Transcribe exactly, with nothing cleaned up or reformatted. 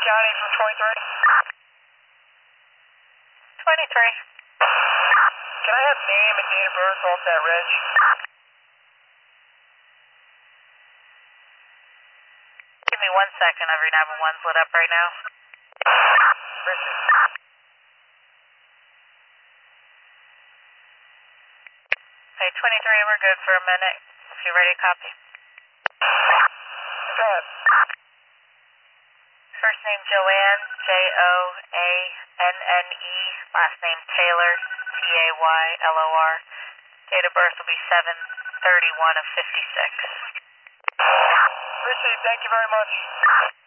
Johnny from twenty-three. twenty-three. Can I have name and date of birth off that reg? Give me one second. Every nine one one's lit up right now. Appreciate it. Hey, twenty-three, we're good for a minute. If you're ready to copy. Go ahead. First name Joanne, J O A N N E. Last name Taylor, T A Y L O R. Date of birth will be seven thirty-one of fifty-six. Appreciate it. Thank you very much.